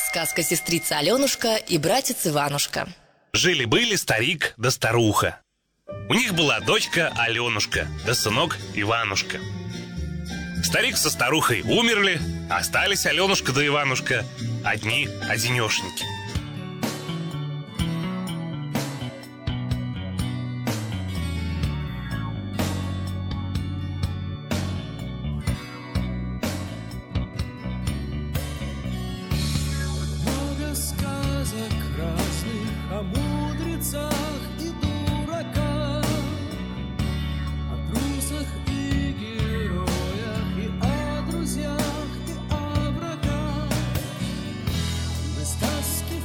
Сказка «Сестрица Аленушка» и братец Иванушка. Жили-были старик да старуха. У них была дочка Аленушка да сынок Иванушка. Старик со старухой умерли, остались Аленушка да Иванушка одни-одинешеньки. О мудрецах и дураках, о трусах и героях, и о друзьях, и о врагах. Без тоски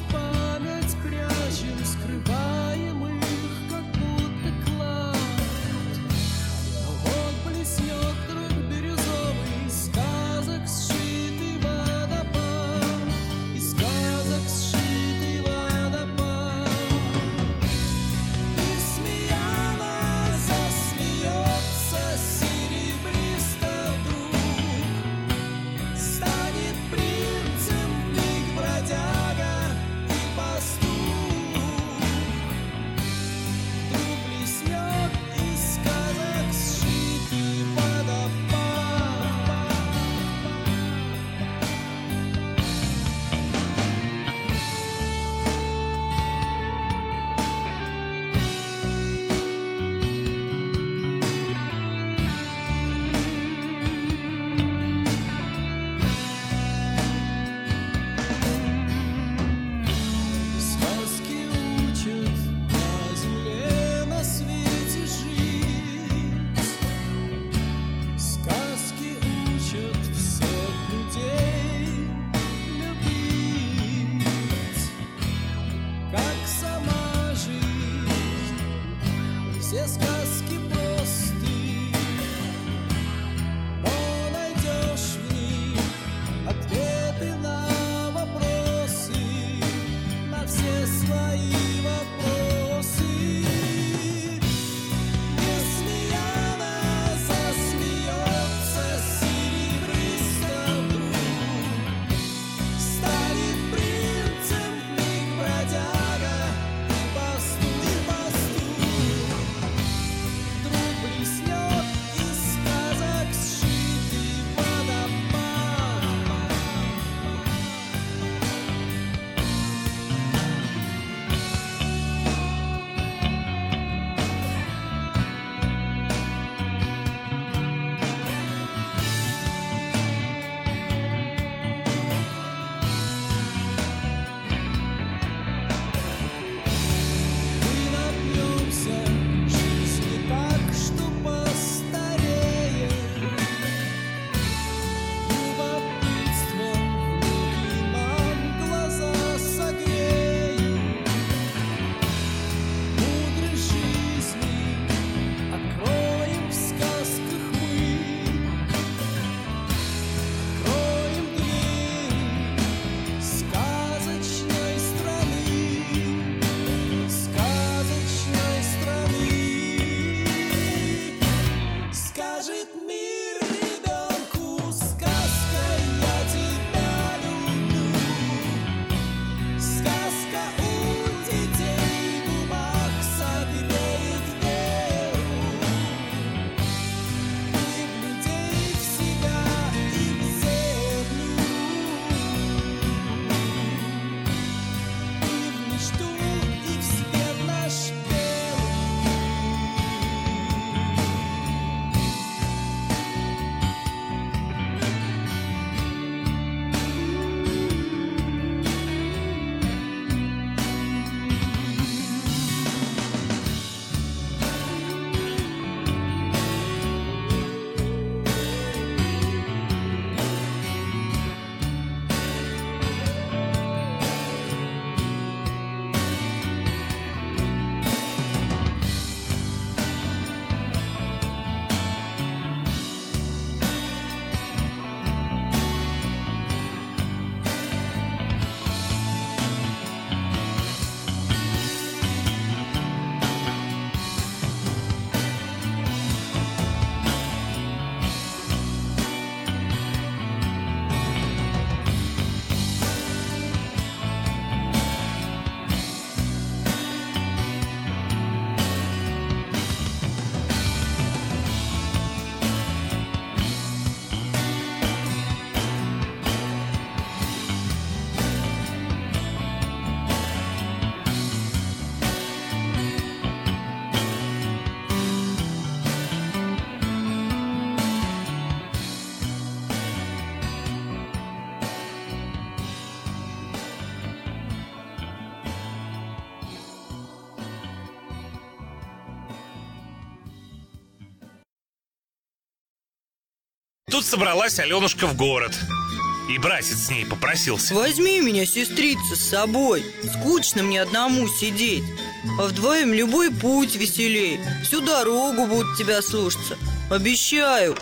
Тут собралась Аленушка в город, и братец с ней попросился. Возьми меня, сестрица, с собой. Скучно мне одному сидеть. А вдвоем любой путь веселей. Всю дорогу будут тебя слушаться. Обещаю.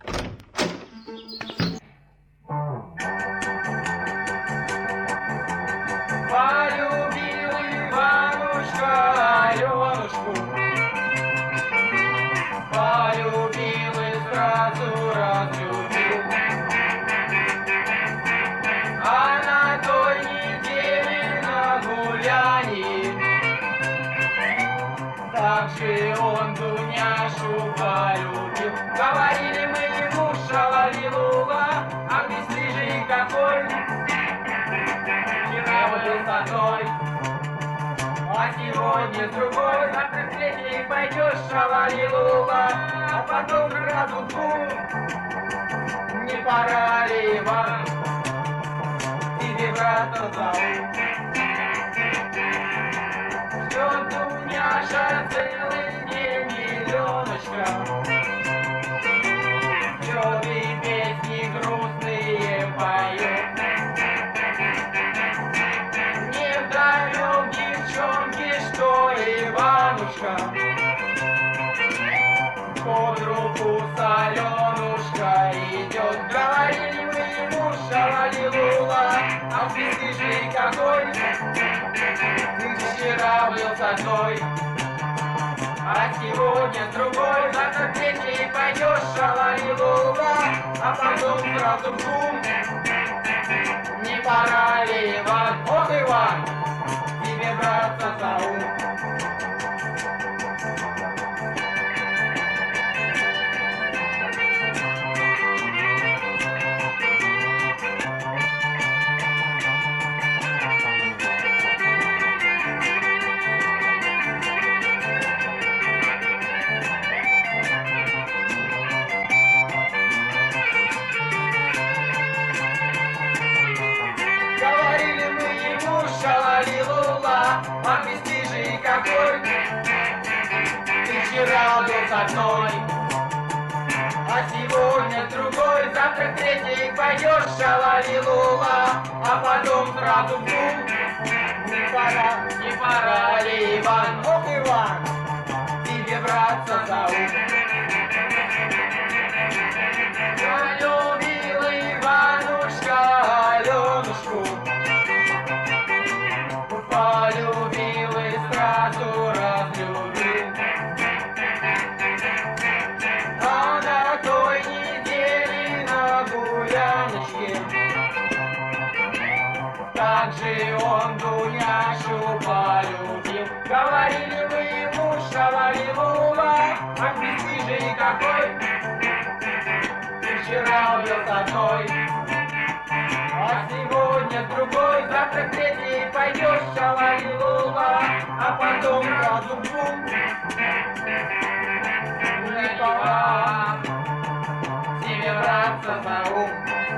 Полюбил Иванушка Аленушку, полюбил и сразу разлюбил. А на той неделе на гулянье так же он Дуняшу полюбил. Говорили мы ему шалалилуга, а ты рыжий какой. Вчера был с одной, а сегодня с другой. Завтра с третьей пойдешь шалалилуга, а потом сразу в двух. Не пора ли вам тебе брата зовут? Ждет Дуняша целый день Еленушка, ждет и песни грустные поет. Невдомек девчонки, что Иванушка под руку с Аленушкой идет. Говорили мы ему шалалилула, а ты рыжий какой. Ты вчера был с одной, а сегодня с другой. Завтра к третьей пойдешь шалалилула, а потом сразу в двум. Не пора ли, Иван? Ох, Иван, тебе браться за ум. Говорили мы ему шалалилула, а бесстыжий какой. Ты вчера был с одной, а сегодня с другой. Завтра к третьей пойдешь шалалилула, а потом сразу в двух. Не пора ли, Иван? Ох, Иван, тебе браться за ум. Полюбил Иванушка Аленушку, полюбил и сразу разлюбил. А на той неделе на гуляночке так же он Дуняшу полюбил. Говорили мы ему шалалилула, а бесстыжий какой. Ты вчера был с одной, а сегодня с другой. Завтра к третьей пойдешь шалалилула, а потом сразу в двух. Не пора тебе браться за ум.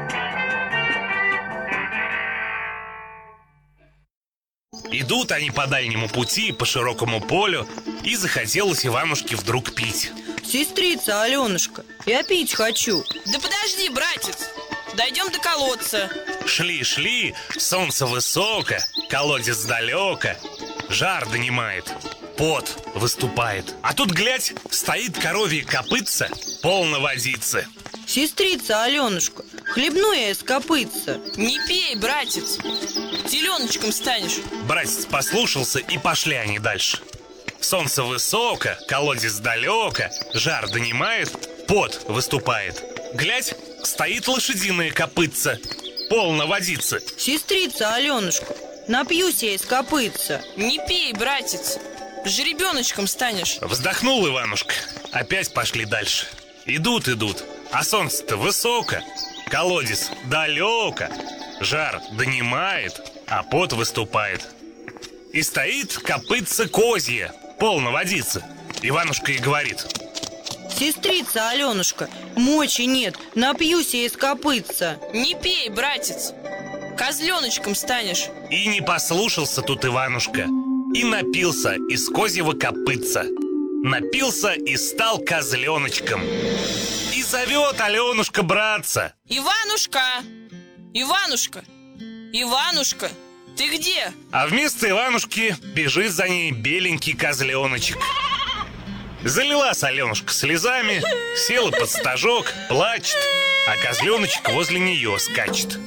Идут они по дальнему пути, по широкому полю, и захотелось Иванушке вдруг пить. Сестрица Аленушка, я пить хочу. Да подожди, братец, дойдем до колодца. Шли, солнце высоко, колодец далеко, жар донимает, пот выступает. А тут, глядь, стоит коровье копытце, полно водицы. Сестрица Аленушка, хлебну я из копытца. Не пей, братец, теленочком станешь. Братец послушался, и пошли они дальше. Солнце высоко, колодец далеко, жар донимает, пот выступает. Глядь, стоит лошадиное копытце, полно водицы. Сестрица Аленушка, напьюсь я из копытца. Не пей, братец, жеребеночком станешь. Вздохнул Иванушка, опять пошли дальше. Идут, а солнце-то высоко, колодец далеко, жар донимает, а пот выступает. И стоит копытце козье, полно водицы. Иванушка и говорит: Сестрица Аленушка, мочи нет, напьюсь я из копытца. Не пей, братец, козленочком станешь. И не послушался тут Иванушка, и напился из козьего копытца. Напился и стал козленочком. И зовет Аленушка братца. Иванушка! Иванушка! Иванушка! Ты где? А вместо Иванушки бежит за ней беленький козленочек. Залилась Аленушка слезами, села под стажок, плачет, а козленочек возле нее скачет.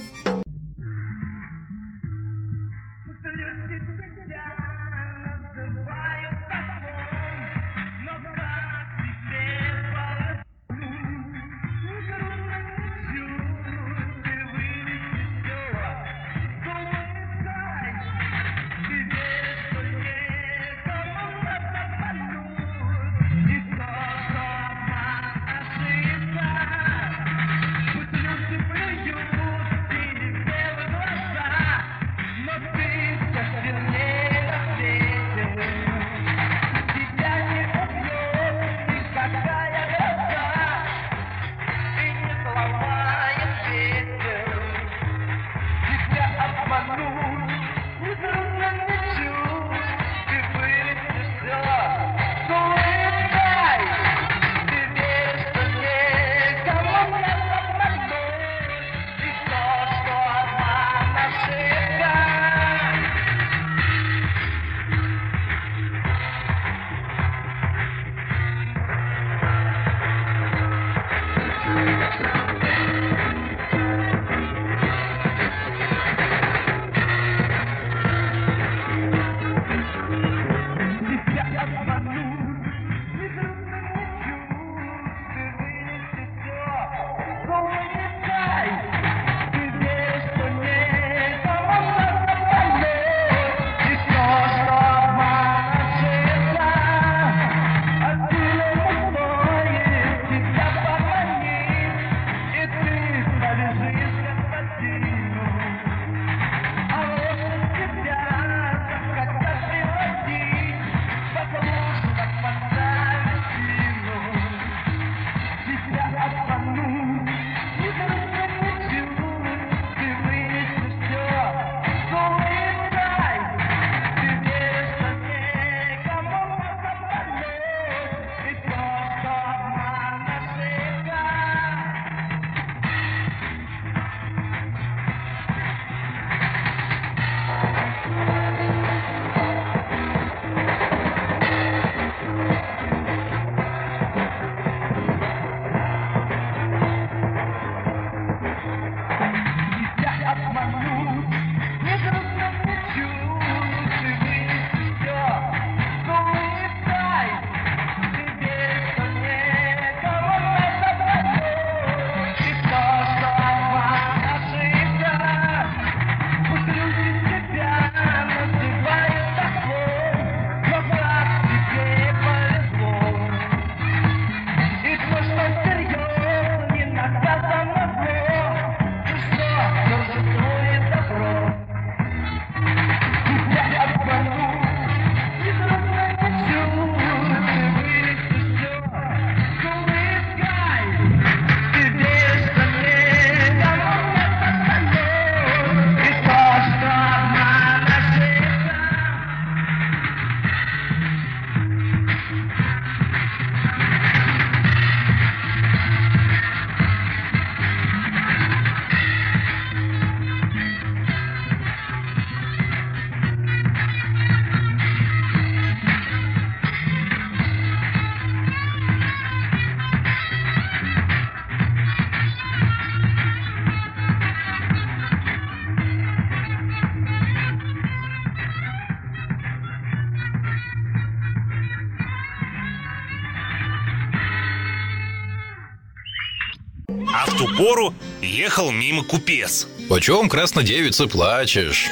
А в ту пору ехал мимо купец. Почем, краснодевица, плачешь?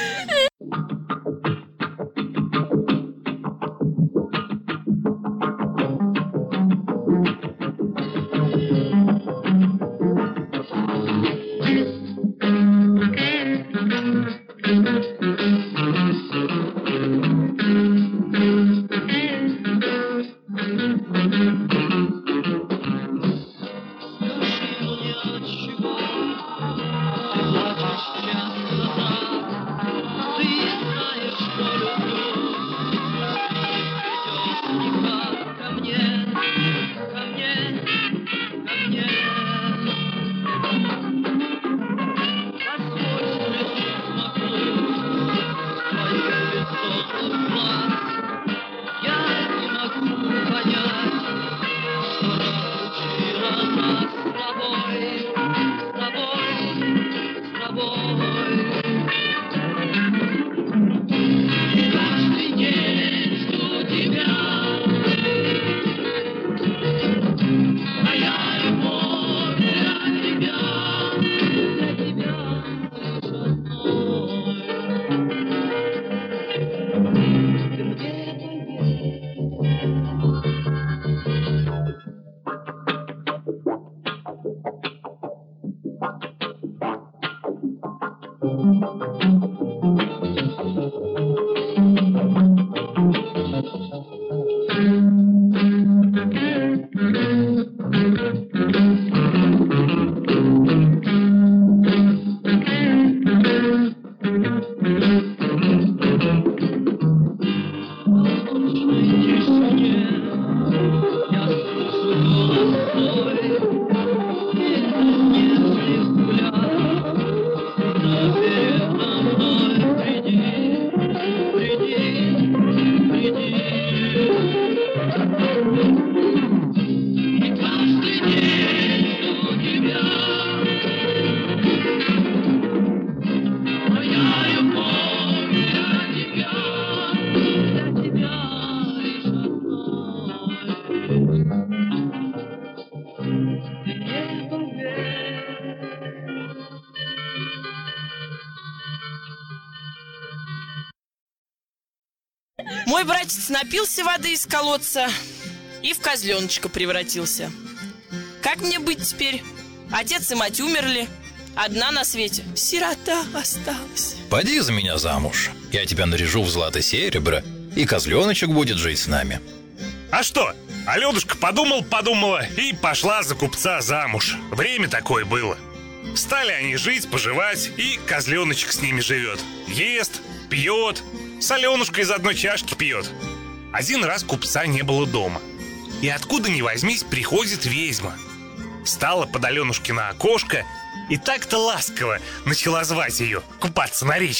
Мой братец напился воды из колодца и в козленочка превратился. Как мне быть теперь? Отец и мать умерли, одна на свете сирота осталась. Поди за меня замуж. Я тебя наряжу в злато серебро, и козленочек будет жить с нами. А что? Аленушка подумала и пошла за купца замуж. Время такое было. Стали они жить, поживать, и козленочек с ними живет. Ест, пьет, с Аленушкой из одной чашки пьет. Один раз купца не было дома. И откуда ни возьмись, приходит ведьма. Стала под Аленушкино окошко и так-то ласково начала звать ее купаться на речку.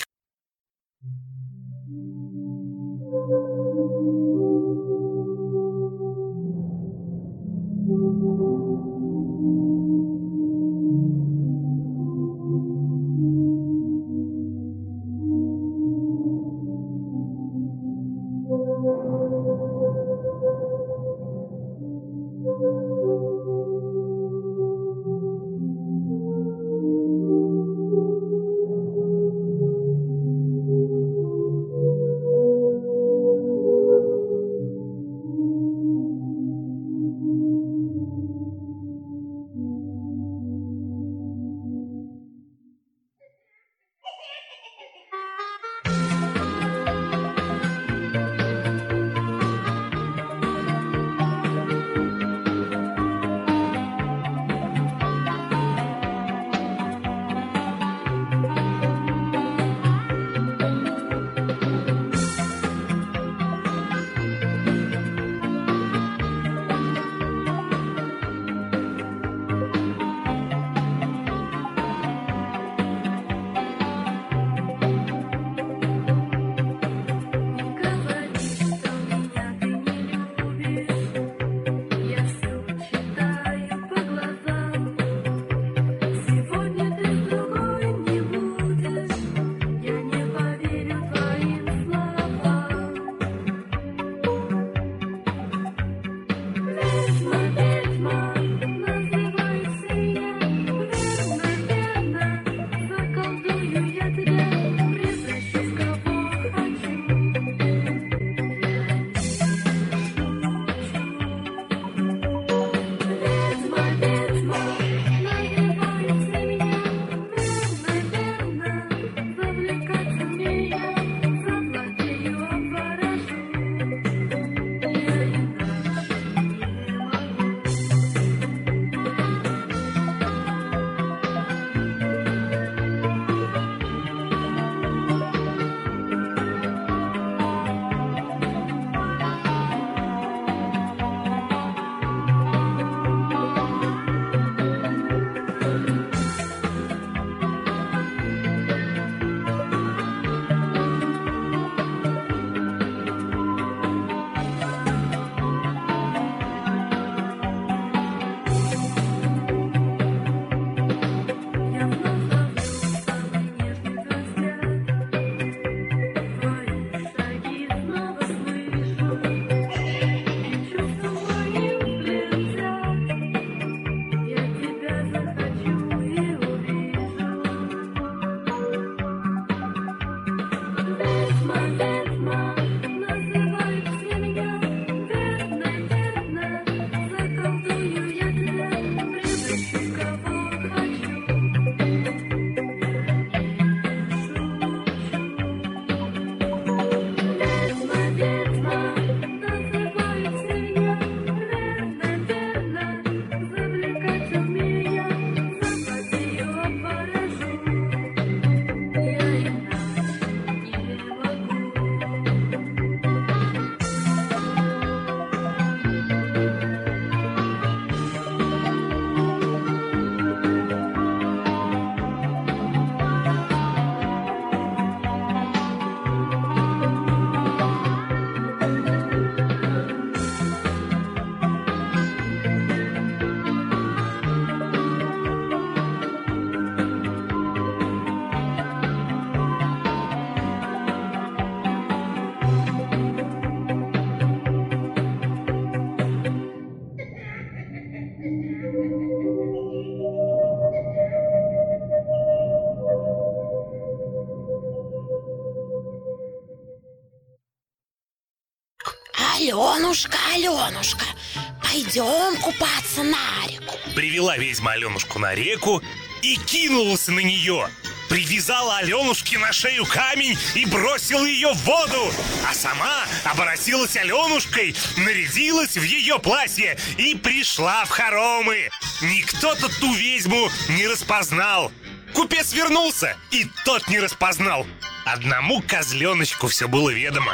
Аленушка, Аленушка, пойдем купаться на реку. Привела ведьма Аленушку на реку и кинулась на нее. Привязала Аленушке на шею камень и бросила ее в воду. А сама оборотилась Аленушкой, нарядилась в ее платье и пришла в хоромы. Никто-то ту ведьму не распознал. Купец вернулся, и тот не распознал. Одному козленочку все было ведомо.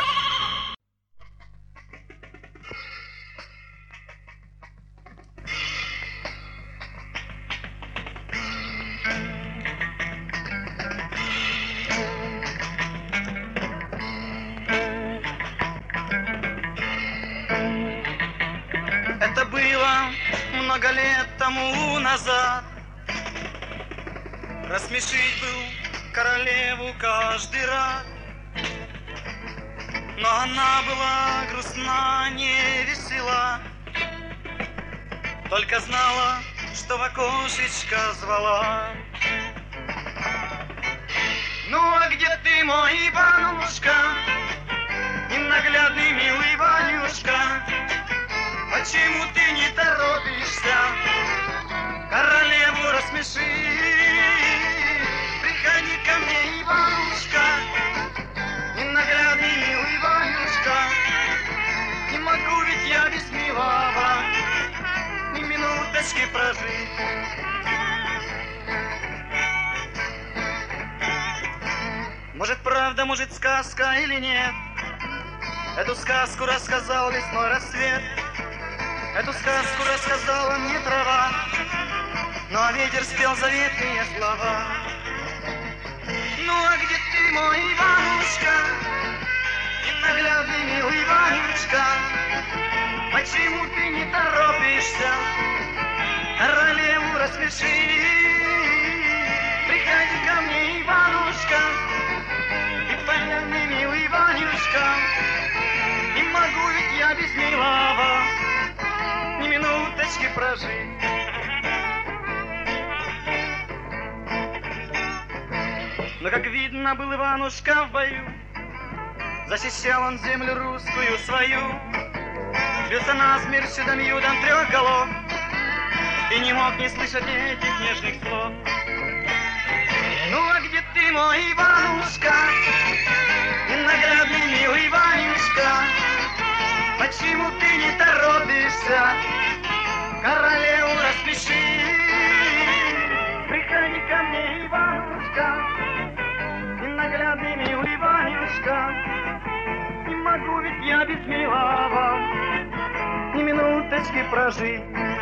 Это было много лет тому назад. Рассмешить был королеву каждый раз, но она была грустна, не весела, только знала, что в окошечко звала. Ну а где ты, мой Иванушка, ненаглядный милый Ванюшка? Почему ты не торопишься королеву рассмешить? Приходи ко мне, Иванушка, ненаглядный милый Ванюшка. Не могу ведь я без милого ни минуточки прожить. Может, правда, может, сказка или нет? Эту сказку рассказал весной рассвет. Эту сказку рассказала мне трава, но ветер спел заветные слова. Ну а где ты, мой Иванушка, ненаглядный милый Ванюшка? Почему ты не торопишься королеву рассмешить? Приходи ко мне, Иванушка, непонятный милый Ванюшка. Не могу ведь я без милого ни минуточки прожить. Но, как видно, был Иванушка в бою, защищал он землю русскую свою, бился насмерть чудом-юдом трех голов и не мог не слышать этих нежных слов. Ну а где ты, мой Иванушка, ненаглядный милый Ванюшка? Почему ты не торопишься королеву рассмешить? Приходи ко мне, Иванушка, ненаглядный милый Ванюшка. Не могу ведь я без милого ни минуточки прожить.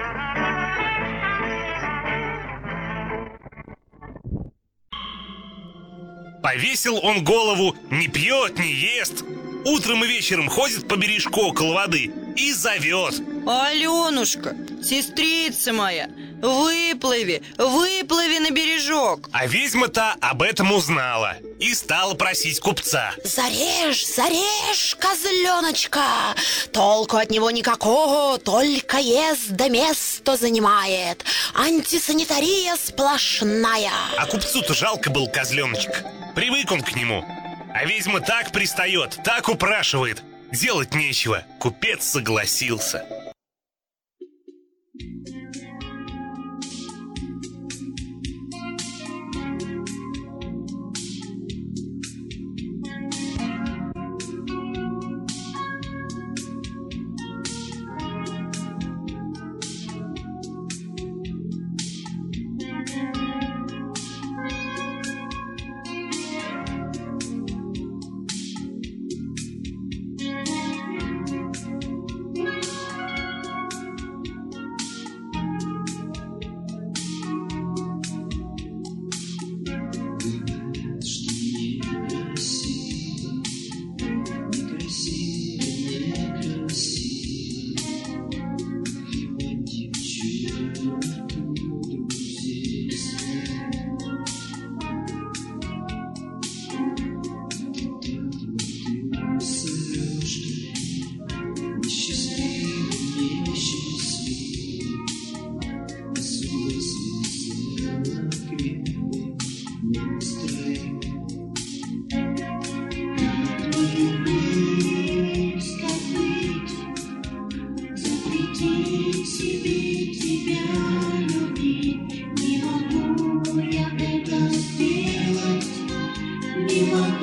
Повесил он голову, не пьет, не ест. Утром и вечером ходит по бережку около воды и зовет: Аленушка, сестрица моя, выплыви, выплыви на бережок. А ведьма-то об этом узнала и стала просить купца: Зарежь, зарежь, козленочка, толку от него никакого, только ест да место занимает. Антисанитария сплошная. А купцу-то жалко был козленочек. Привык он к нему. А ведьма так пристает, так упрашивает. Делать нечего. Купец согласился.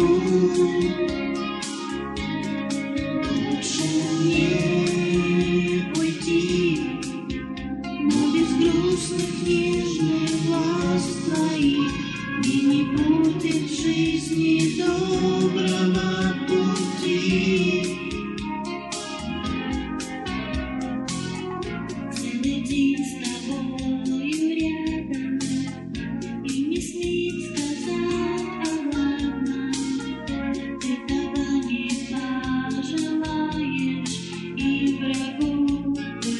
Лучше мне уйти, но без грустных нежных глаз твоих, и не будет жизни доброго пути. Целый день с тобою рядом, и не смеет сказать о главном. Ты того не пожелаешь и врагу.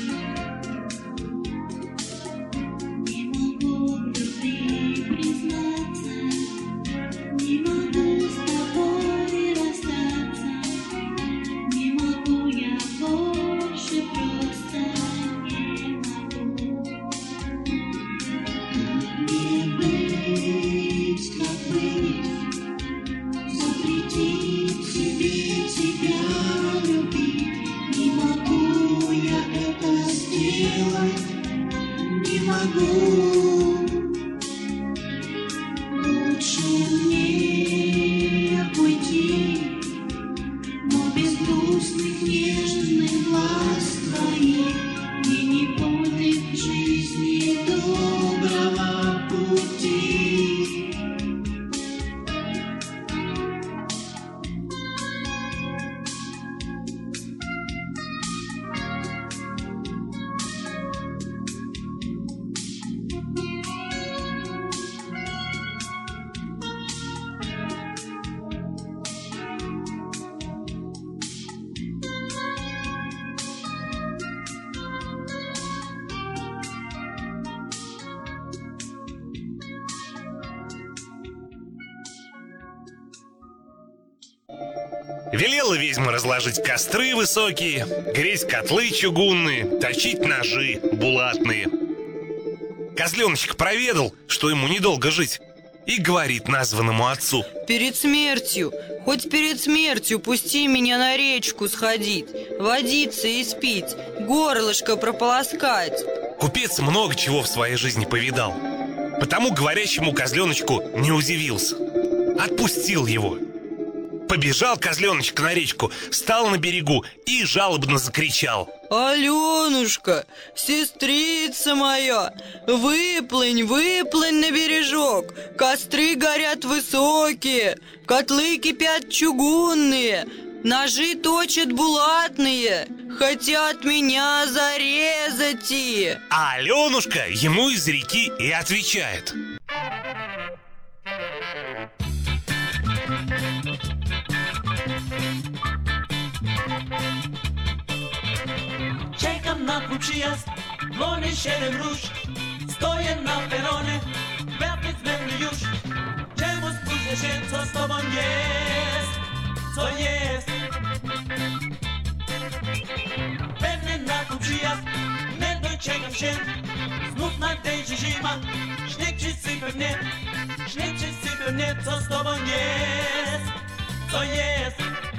Не могу в любви признаться, не могу с тобой расстаться, не могу я больше, просто не могу. Не быть, как быть, запретить себе тебя любить. Не могу я это сделать, не могу. Лучше мне уйти, но без грустных нежных глаз твоих, и не будет в жизни доброго пути. Велела ведьма разложить костры высокие, греть котлы чугунные, точить ножи булатные. Козленочек проведал, что ему недолго жить, и говорит названному отцу: Перед смертью, хоть перед смертью пусти меня на речку сходить, водиться и спить, горлышко прополоскать. Купец много чего в своей жизни повидал, потому говорящему козленочку не удивился. Отпустил его. Побежал козленочек на речку, встал на берегу и жалобно закричал: Аленушка, сестрица моя, выплынь, выплынь на бережок. Костры горят высокие, котлы кипят чугунные, ножи точат булатные, хотят меня зарезать. А Аленушка ему из реки и отвечает: Czekam na twój przyjazd, dzwoni 7 róż. Stoję na peronie, wiatr zmętny już. Czemu spóźnię się, co z tobą jest? Co jest? Pewnie na twój przyjazd nie doczekam się. Znów nadejdzie zima, śnieg przysypie mnie. Śnieg przysypie mnie, co z tobą jest? Co jest?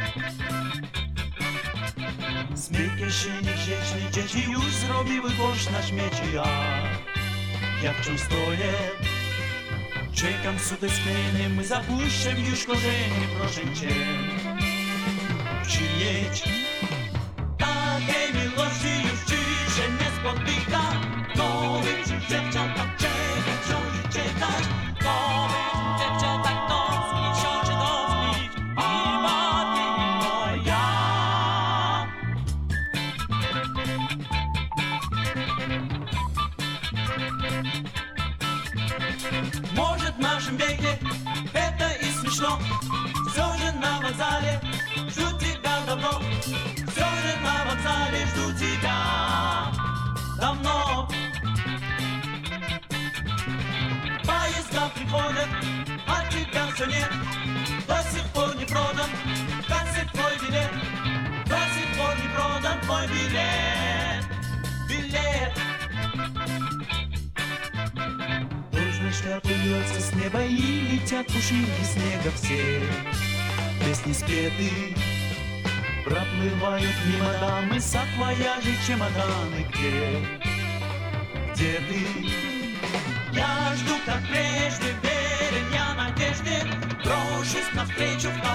Zmykaj się niegrzeczni dzieci, już zrobiły kosz na śmieci. Ja wciąż stoję, czekam z utęsknieniem, zapuszczę już korzenie, proszę cię. Przyjedź, takiej miłości już ci się nie spotyka. To będzie dziewczęta, czekaj, wciąż i czekać. To będzie dziewczęta, tąsknić, wciąż i tąsknić. I matki moja. Может, в нашем веке это и смешно, все же на вокзале ждут тебя давно, все же на вокзале ждут тебя давно. Поезда приходят, а тебя все нет, до сих пор не продан, как твой билет, до сих пор не продан твой билет, билет. Шляпы льется с неба и летят пушинки снега все. Песни спеты проплывают мимо дамы, саквояжи, чемоданы, где ты? Я жду, как прежде, верен я надежде, брошусь навстречу в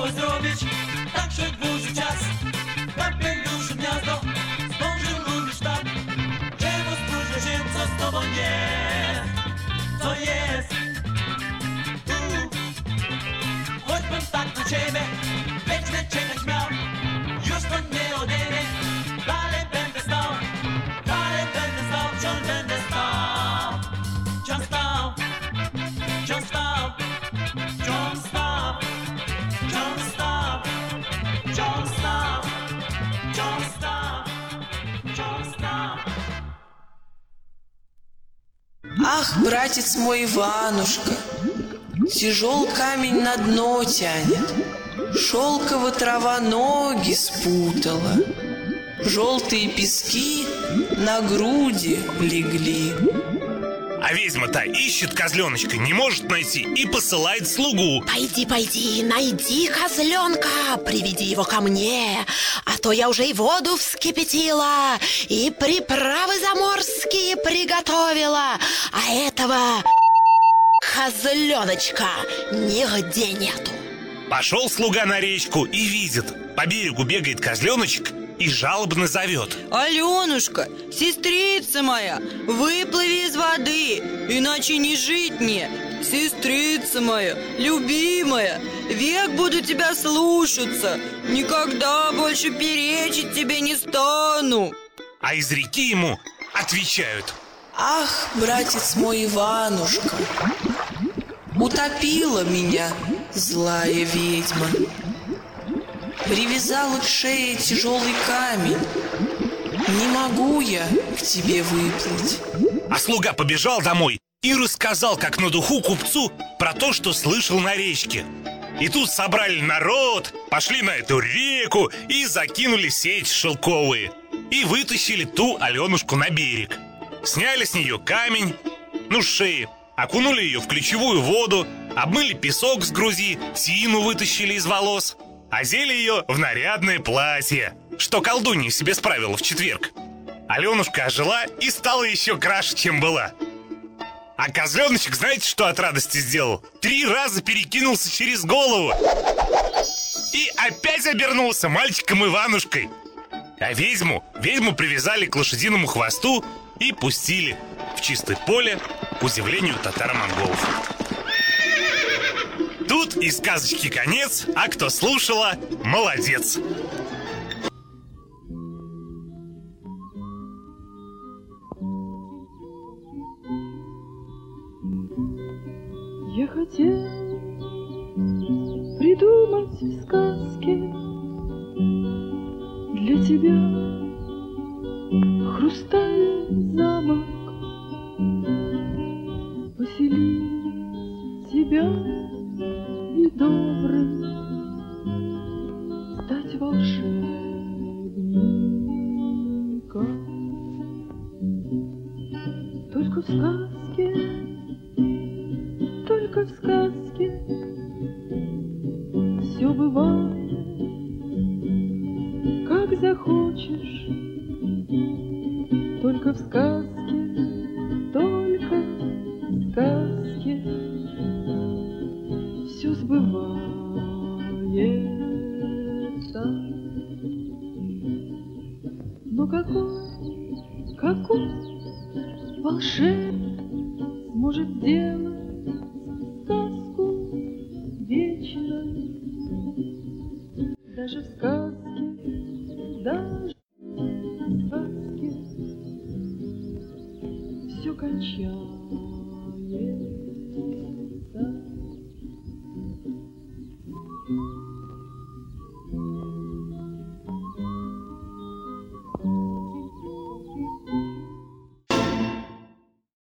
kogoś zrobić, tak że dłuży czas. Najpierw duży gniazdo, zdążył lubisz tak. Czemu spóźnia się, co z tobą nie? Co jest? Tu, choćbym tak na ciebie wiecznie czekać miał. Już to nie odejdzie, dalej będę stał. Dalej będę stał, wciąż będę stał. Wciąż stał, wciąż stał. Wciąż stał, wciąż stał. Wciąż stał, wciąż stał. Wciąż stał. Ах, братец мой Иванушка, тяжел камень на дно тянет, шелковая трава ноги спутала, желтые пески на груди легли. А ведьма-то ищет козленочка, не может найти и посылает слугу. Пойди, пойди, найди козленка, приведи его ко мне, а то я уже и воду вскипятила, и приправы заморские приготовила, а этого козленочка нигде нету. Пошел слуга на речку и видит, по берегу бегает козленочек и жалобно зовет. Аленушка, сестрица моя, выплыви из воды, иначе не жить мне. Сестрица моя, любимая, век буду тебя слушаться, никогда больше перечить тебе не стану. А из реки ему отвечают. Ах, братец мой Иванушка, утопила меня злая ведьма, привязала к шее тяжелый камень. Не могу я к тебе выплыть. А слуга побежал домой и рассказал, как на духу купцу, про то, что слышал на речке. И тут собрали народ, пошли на эту реку и закинули сеть шелковые. И вытащили ту Аленушку на берег. Сняли с нее камень, с шеи, окунули ее в ключевую воду, обмыли песок с грузи, тину вытащили из волос, одели ее в нарядное платье, что колдунья себе справила в четверг. Аленушка ожила и стала еще краше, чем была. А козленочек, знаете, что от радости сделал? 3 раза перекинулся через голову и опять обернулся мальчиком Иванушкой. А ведьму привязали к лошадиному хвосту и пустили в чистое поле, к удивлению татаро-монголов. Тут и сказочки конец, а кто слушала, молодец. Я хотел придумать в сказке для тебя хрустальный замок, поселить тебя и добрым стать волшебником. Только в сказке все бывает, как захочешь. Только в сказке все сбывается. Но какой волшебник может сделать сказку вечной? Даже в сказке все кончается.